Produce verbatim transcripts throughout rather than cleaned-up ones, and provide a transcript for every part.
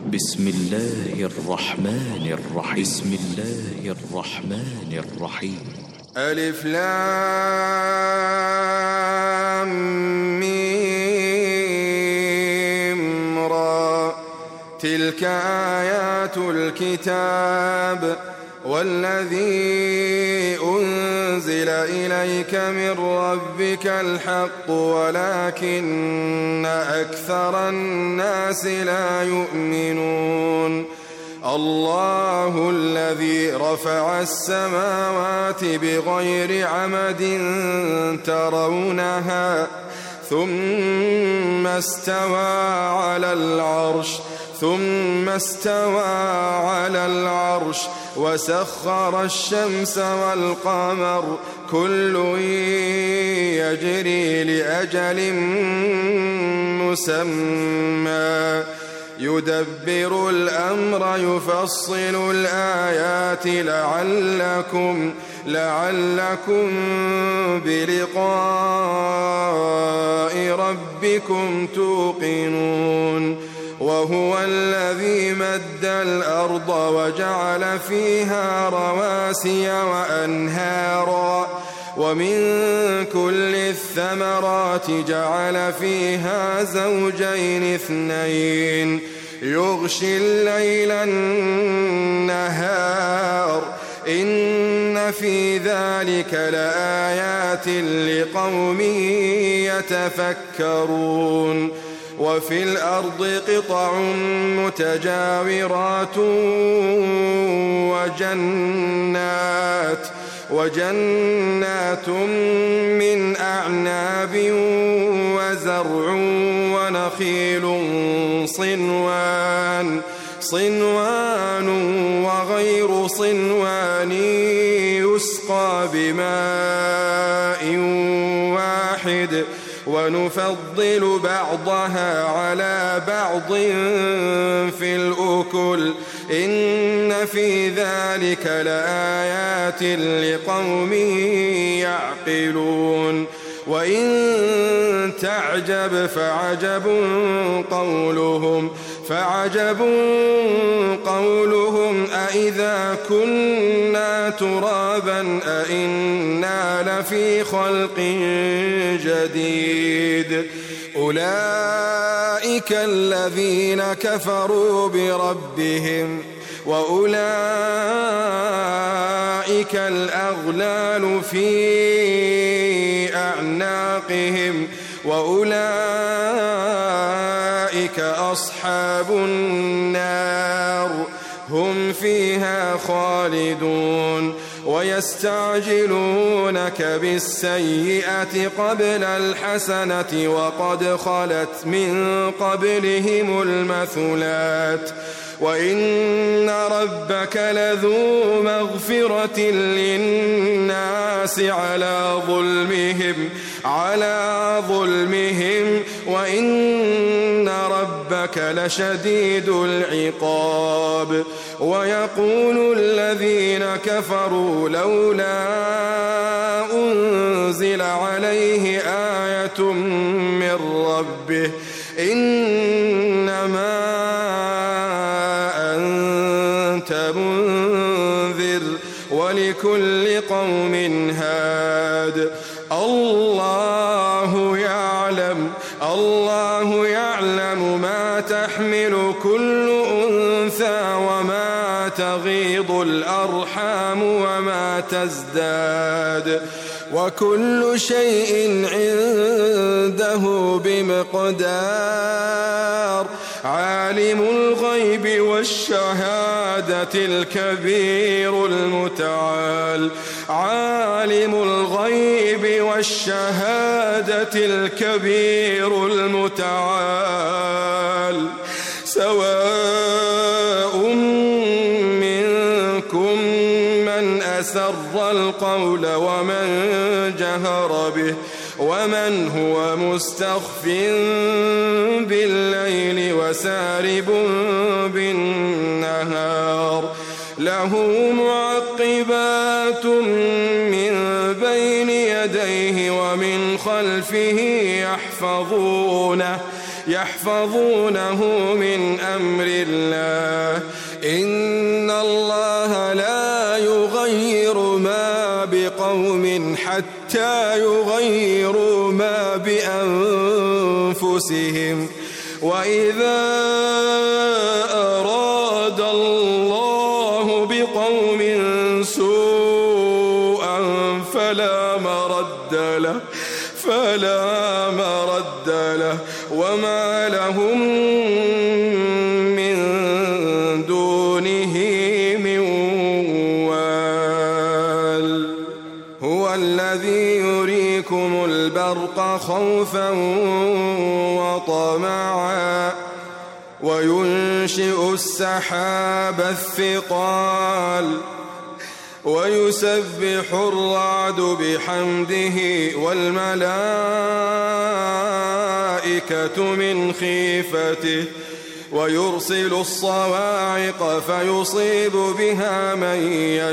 بسم الله الرحمن الرحيم بسم الله الرحمن الرحيم ألف لام ميم را تلك آيات الكتاب والذي أنزل إليك من ربك الحق ولكن أكثر الناس لا يؤمنون الله الذي رفع السماوات بغير عمد ترونها ثم استوى على العرش ثم استوى على العرش وسخر الشمس والقمر كل يجري لأجل مسمى يدبر الأمر يفصل الآيات لعلكم لعلكم بلقاء ربكم توقنون وهو الذي مد الأرض وجعل فيها رواسي وأنهارا ومن كل الثمرات جعل فيها زوجين اثنين يغشي الليل النهار إن في ذلك لآيات لقوم يتفكرون وفي الأرض قطع متجاورات وجنات وجنات من أعناب وزرع ونخيل صنوان صنوان وغير صنوان يسقى بماء واحد ونفضل بعضها على بعض في الأكل إن في ذلك لآيات لقوم يعقلون وإن تعجب فعجب قولهم فعجب قولهم أإذا كنا ترابا أإنا لفي خلق جديد أولئك الذين كفروا بربهم وأولئك الأغلال في أعناقهم وأولئك أصحاب النار هم فيها خالدون ويستعجلونك بالسيئة قبل الحسنة وقد خلت من قبلهم المثلات وإن ربك لذو مغفرة للناس على ظلمهم على ظلمهم وإن ربك لشديد العقاب ويقول الذين كفروا لولا أنزل عليه آية من ربه إنما أنت منذر ولكل قوم هاد الله يعلم الله يعلم ما تحمل كل أنثى وما تغيض الأرحام وما تزداد وكل شيء عنده بمقدار عالم الغيب والشهادة الكبير المتعال عالم الغيب والشهادة الكبير المتعال سواء منكم من أسر القول ومن جهر به ومن هو مستخف بالليل وسارب بالنهار له معقبات من بين يديه ومن خلفه يحفظونه يحفظونه من أمر الله إن الله لا يغير ما بقوم حتى يغيروا ما بأنفسهم وإذا أراد الله بقوم سوءا فلا مرد له فلا مرد له وما لهم من دونه من وال هو الذي يريكم البرق خوفا وطمعا وينشئ السحاب الثقال ويسبح الرعد بحمده والملائكة من خيفته ويرسل الصواعق فيصيب بها من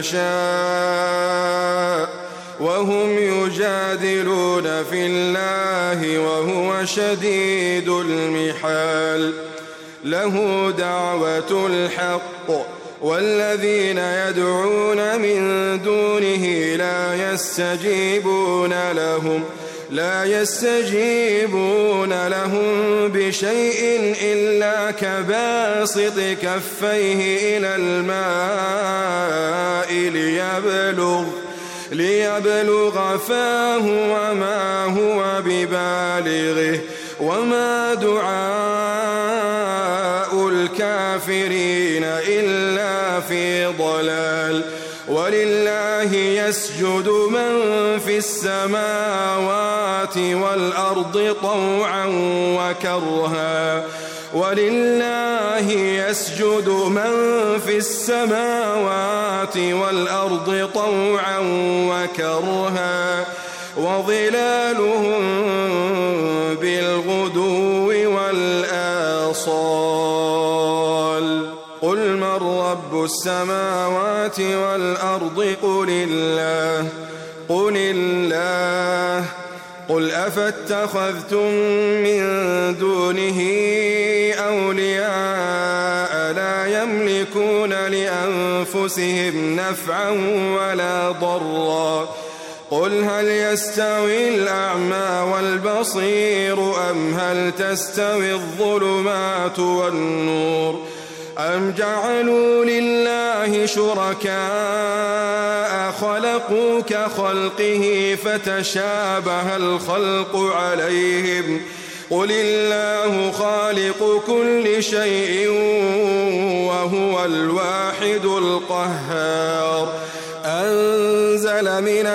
يشاء وهم يجادلون في الله وهو شديد المحال له دعوة الحق والذين يدعون من دونه لا يستجيبون لهم لا يستجيبون لهم بشيء إلا كباسط كفيه إلى الماء ليبلغ ليبلغ فاه وما هو ببالغه وما دعاء الكافرين إلا في ضلال ولله يسجد من في السماوات والأرض طوعا وكرها ولله يسجد من في السماوات والأرض طوعا وكرها وظلالهم بالغدو والآصال قل من رب السماوات والأرض قل الله قل الله قل أفاتخذتم من دونه أولياء لا يملكون لأنفسهم نفعا ولا ضرا قل هل يستوي الأعمى والبصير أم هل تستوي الظلمات والنور أم جعلوا لله شركاء خلقوا كخلقه فتشابه الخلق عليهم قل الله خالق كل شيء وهو الواحد القهار أنزل من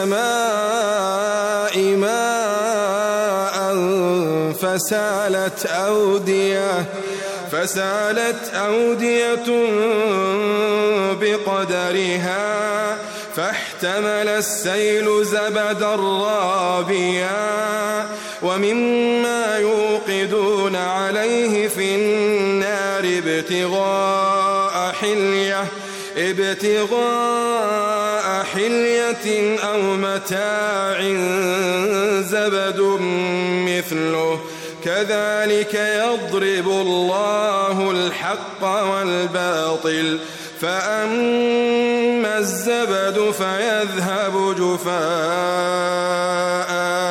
السماء ماء فسالت أودية فسالت أودية بقدرها فاحتمل السيل زبدا رابيا ومما يوقدون عليه في النار ابتغاء حلية ابتغاء حلية أو متاع زبد مثله كذلك يضرب الله الحق والباطل فأما الزبد فيذهب جفاء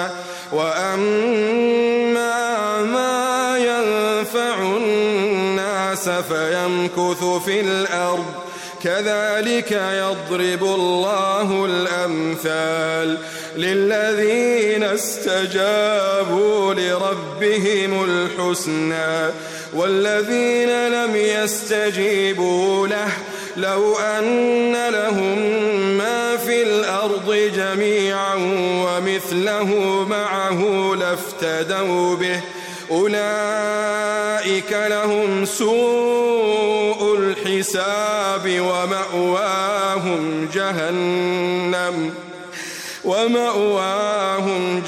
وأما ما ينفع الناس فيمكث في الأرض كذلك يضرب الله الأمثال للذين استجابوا لربهم الحسنى والذين لم يستجيبوا له لو أن لهم ما في الأرض جميعا ومثله معه لافتدوا به أولئك لهم سوء الحساب ومأواهم جهنم ومأواهم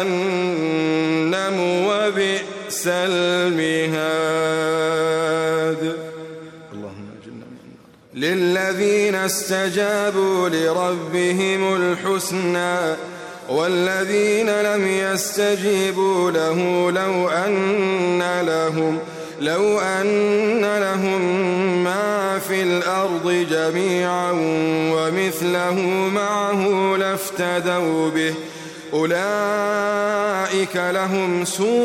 جهنم وبئس المهاد. اللهم اجعلنا من النار. للذين استجابوا لربهم الحسنى والذين لم يستجيبوا له لو أن لهم لو أن لهم ما في الأرض جميعا ومثله معه لافتدوا به أولئك لهم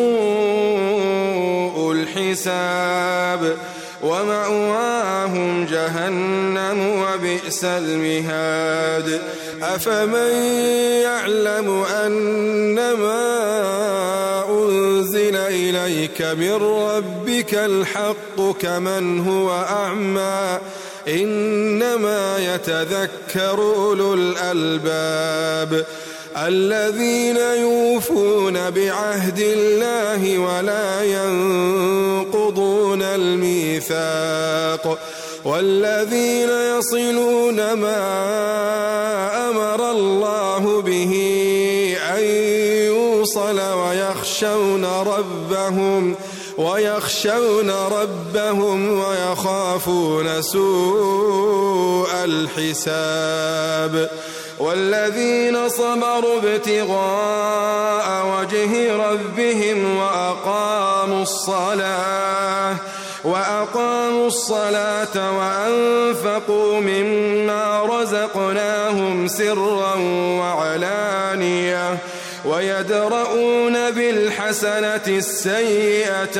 سوء الحساب ومأواهم جهنم وبئس المهاد أفمن يعلم أنما أنزل إليك من ربك الحق كمن هو أعمى إنما يتذكر أولو الألباب الذين يوفون بعهد الله ولا ينقضون الميثاق والذين يصلون ما أمر الله به أن يوصل ويخشون ربهم ويخشون ربهم ويخافون سوء الحساب والذين صبروا ابتغاء وجه ربهم وأقاموا الصلاة وأقاموا الصلاة وأنفقوا مما رزقناهم سرا وعلانية ويدرؤون بالحسنة السيئة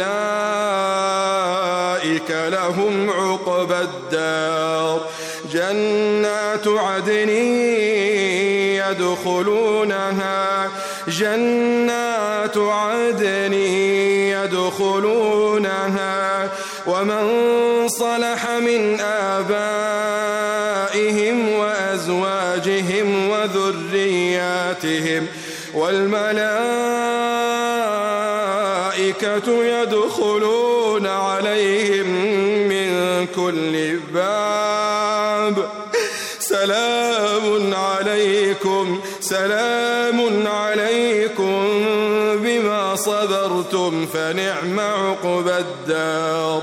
أولئك لهم عقبى الدار جنات عدن يدخلونها جنات عدن يدخلونها ومن صلح من آبائهم وأزواجهم وذرياتهم والملائكة يدخلون عليهم من كل باب سلام عليكم سلام عليكم بما صبرتم فنعم عقبى الدار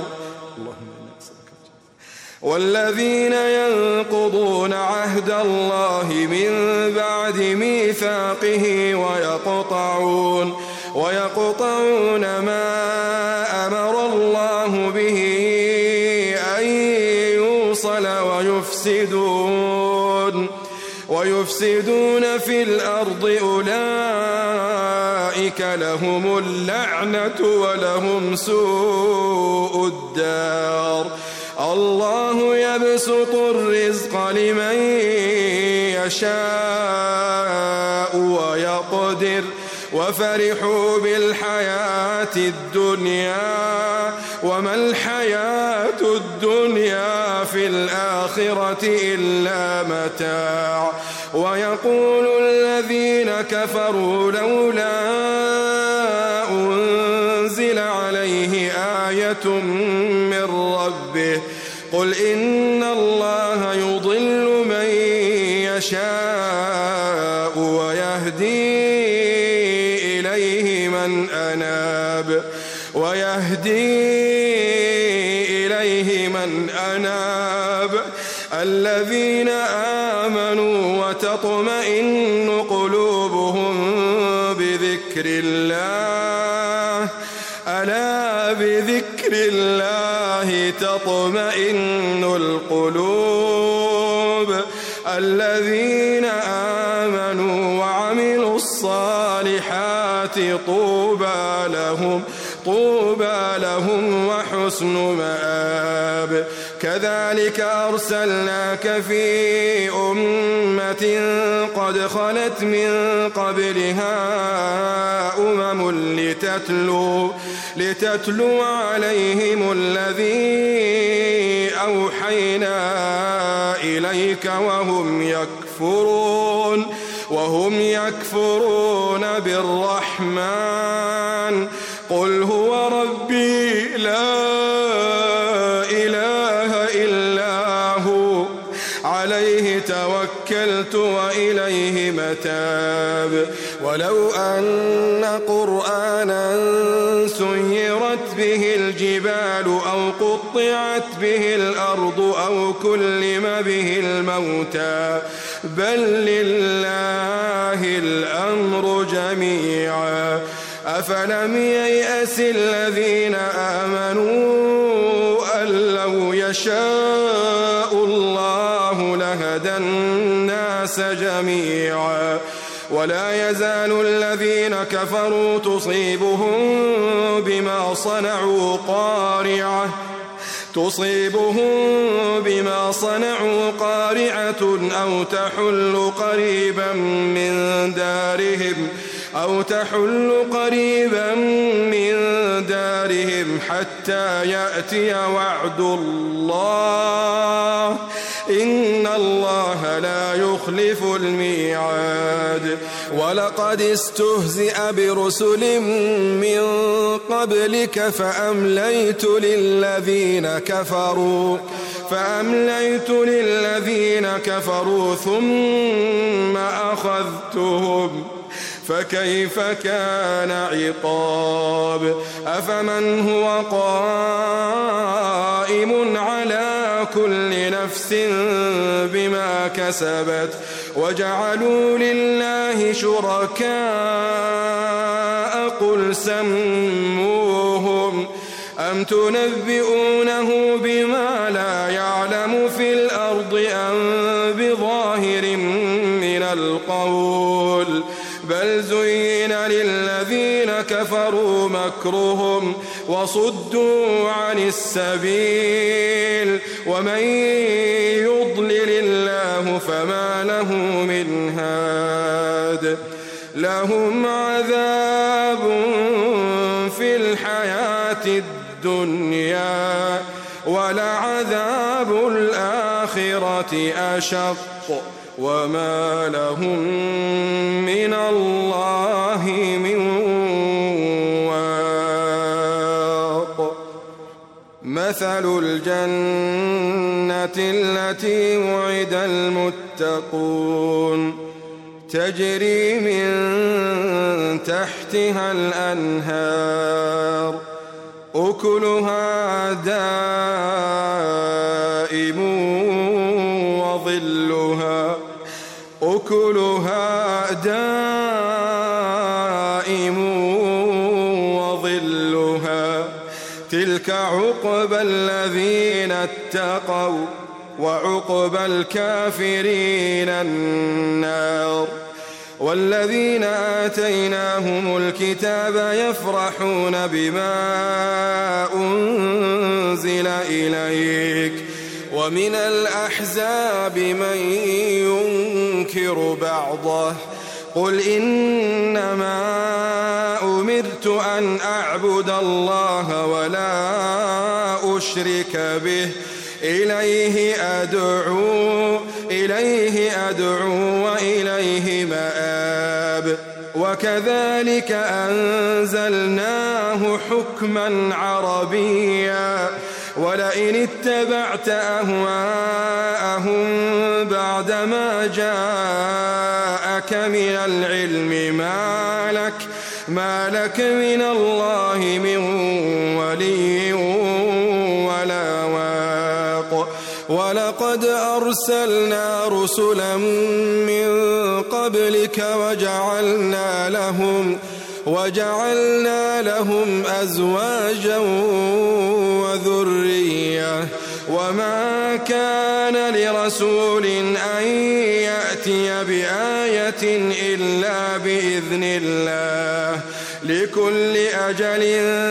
والذين ينقضون عهد الله من بعد ميثاقه ويقطعون ويقطعون ما أمر الله به أن يوصل ويفسدون ويفسدون في الأرض أولئك لهم اللعنة ولهم سوء الدار الله يبسط الرزق لمن يشاء ويقدر وفرحوا بالحياة الدنيا وما الحياة الدنيا في الآخرة إلا متاع ويقول الذين كفروا لولا أنزل عليه آية من ربه قل إن الله يضل من يشاء ويهدي إليه من أناب ويهدي إليه من أناب الذين آمنوا وتطمئن قلوبهم بذكر الله ألا بذكر الله تطمئن القلوب الذين آمنوا وعملوا الصالحات طوبى لهم طوبى لهم وحسن مآب كذلك أرسلناك في أمة قد خلت من قبلها أمم لتتلو لتتلو عليهم الذي أوحينا إليك وهم يكفرون وهم يكفرون بالرحمن قل هو ربي لا إله إلا هو عليه توكلت وإليه متاب. ولو أن قرآنا سيرت به الجبال أو قطعت به الأرض أو كلم به الموتى بل لله الأمر جميعا أفلم ييأس الذين آمنوا أن لو يشاء الله لهدى الناس جميعا ولا يزال الذين كفروا تصيبهم بما صنعوا قارعة تصيبهم بما صنعوا قارعة أو تحل قريبا من دارهم أو تحل قريبا من دارهم حتى يأتي وعد الله إن الله لا يخلف الميعاد. ولقد استهزئ برسل من قبلك فأمليت للذين كفروا فأمليت للذين كفروا ثم أخذتهم فكيف كان عقاب. أفمن هو قائم على كل نفس بما كسبت وجعلوا لله شركاء قل سموهم أم تنبئونه بما لا يعلم في الأرض أم بظاهر من القول بل زين للذين كفروا مكرهم وصدوا عن السبيل ومن يضلل الله فما له من هاد. لهم عذاب في الحياة الدنيا ولعذاب الآخرة أشق وما لهم من الله من واق. مثل الجنة التي وعد المتقون تجري من تحتها الأنهار أكلها دائم وظلها أكلها دائم وظلها تلك عقبى الذين اتقوا وعقبى الكافرين النار. والذين آتيناهم الكتاب يفرحون بما أنزل إليك ومن الأحزاب من ينكر بعضه قل إنما أمرت أن أعبد الله ولا أشرك به إليه أدعو إليه أدعو وإليه مآب. وكذلك أنزلناه حكما عربيا ولئن اتبعت أهواءهم بعدما جاءك من العلم ما لك ما لك من الله من ولي ولا واق. ولقد أرسلنا رسلا من قبلك وجعلنا لهم وجعلنا لهم أزواجا وذرية وما كان لرسول أن يأتي بآية إلا بإذن الله لكل أجل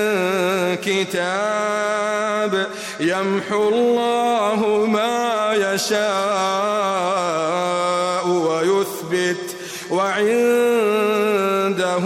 كتاب يمحو الله ما يشاء ويثبت وعنده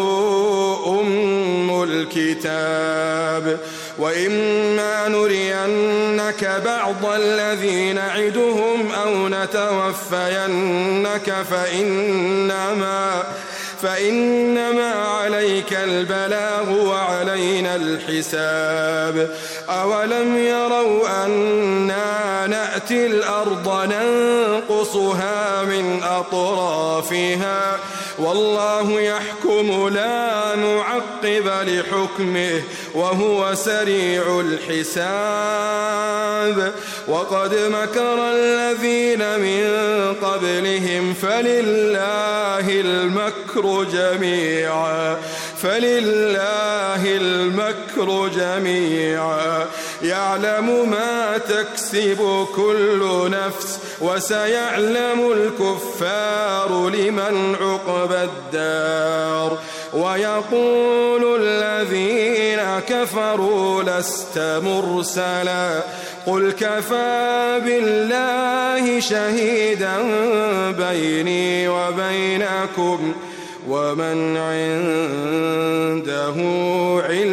أم الكتاب. وإما نرينك بعض الذي نعدهم أو نتوفينك فإنما فإنما عليك البلاغ وعلينا الحساب. أولم يروا أنا نأتي الأرض ننقص نقصها من أطرافها والله يحكم لا معقب لحكمه وهو سريع الحساب. وقد مكر الذين من قبلهم فلله المكر جميعا فلله المكر جميعا يعلم ما تكسب كل نفس وسيعلم الكفار لمن عقبى الدار. ويقول الذين كفروا لست مرسلا قل كفى بالله شهيدا بيني وبينكم ومن عنده علم